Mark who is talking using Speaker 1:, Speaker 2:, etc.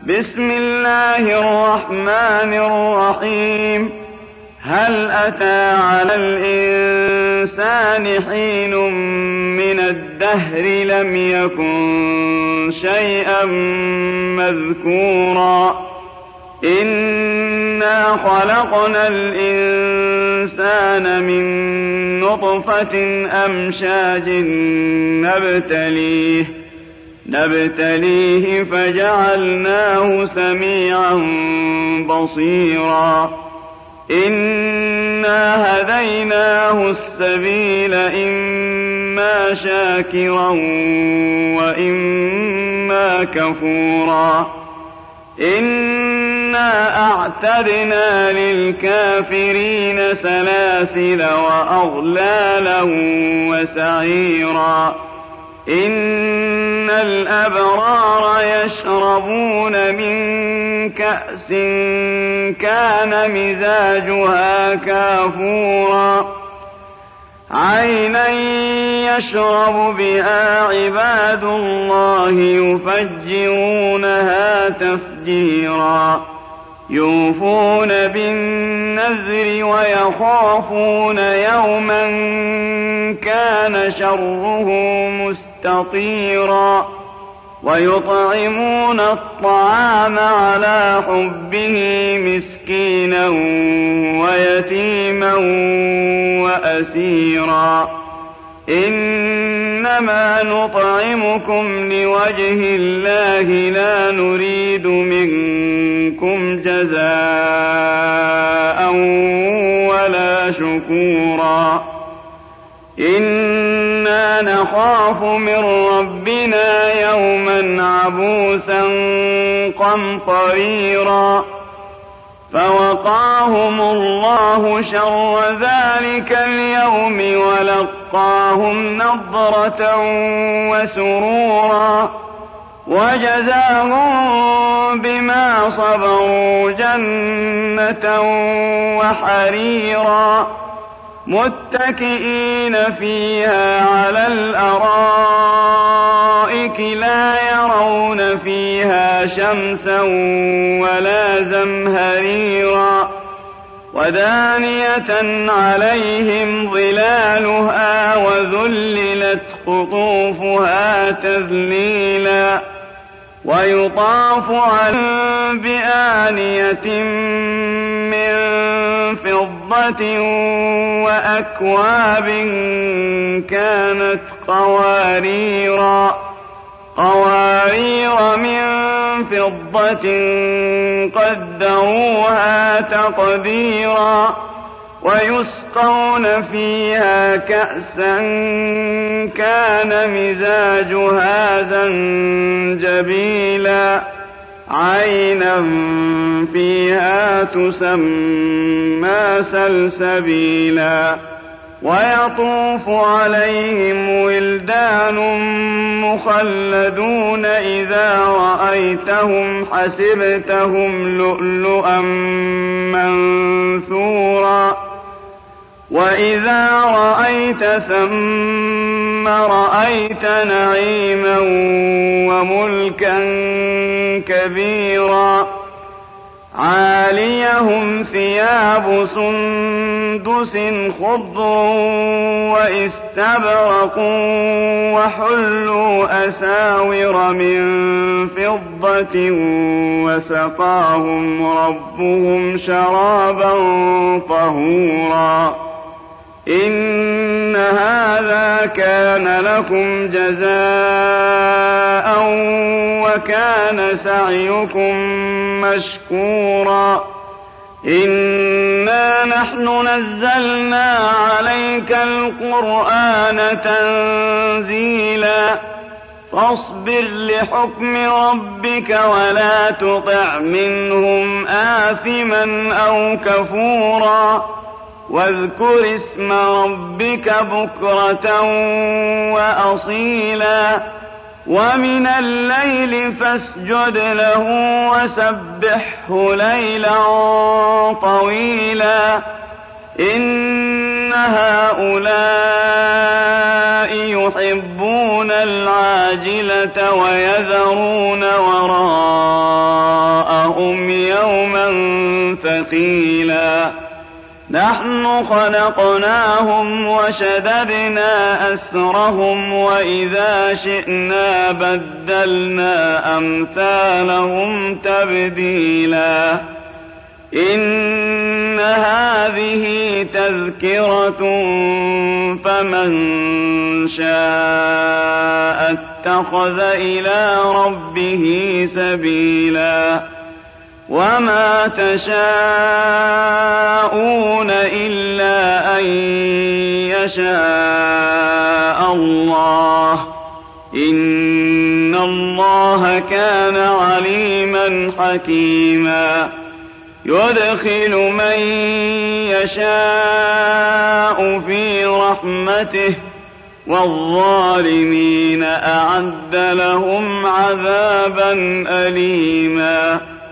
Speaker 1: بسم الله الرحمن الرحيم. هل أتى على الإنسان حين من الدهر لم يكن شيئا مذكورا إنا خلقنا الإنسان من نطفة أمشاج نبتليه فجعلناه سميعا بصيرا إنا هديناه السبيل إما شاكرا وإما كفورا إنا أعتدنا للكافرين سلاسل وأغلالا وسعيرا إن الأبرار يشربون من كأس كان مزاجها كافورا عينا يشرب بها عباد الله يفجرونها تفجيرا يوفون بالنذر ويخافون يوما كان شره مستطيرا ويطعمون الطعام على حبه مسكينا ويتيما وأسيرا إنما نطعمكم لوجه الله لا نريد منكم جزاء ولا شكورا إنا نخاف من ربنا يوما عبوسا قمطريرا فوقاهم الله شر ذلك اليوم ولقاهم نضرة وسرورا وجزاهم بما صبروا جنة وحريرا متكئين فيها على الأرائك لا يرون فيها شمسا ولا زمهريرا ودانية عليهم ظلالها وذللت قطوفها تذليلا ويطاف عليهم بآنية من فضة وأكواب كانت قوارير من فضة قدروها تقديرا ويسقون فيها كأسا كان مزاجها زنجبيلا عينا فيها تسمى سلسبيلا ويطوف عليهم ولدان مخلدون إذا رأيتهم حسبتهم لؤلؤا منثورا وإذا رأيت ثم رأيت نعيما وملكا كبيرا عاليهم ثياب سندس خضر واستبرق وحلوا أساور من فضة وسقاهم ربهم شرابا طهورا إن هذا كان لكم جزاء وكان سعيكم مشكورا إنا نحن نزلنا عليك القرآن تنزيلا فاصبر لحكم ربك ولا تطع منهم آثما أو كفورا واذكر اسم ربك بكرة وأصيلا ومن الليل فاسجد له وسبحه ليلا طويلا إن هؤلاء يحبون العاجلة ويذرون وراءهم ثقيلا نحن خلقناهم وشددنا أسرهم وإذا شئنا بدلنا أمثالهم تبديلا إن هذه تذكرة فمن شاء اتخذ إلى ربه سبيلا وما تشاءون إلا أن يشاء الله إن الله كان عليما حكيما يدخل من يشاء في رحمته والظالمين أعد لهم عذابا أليما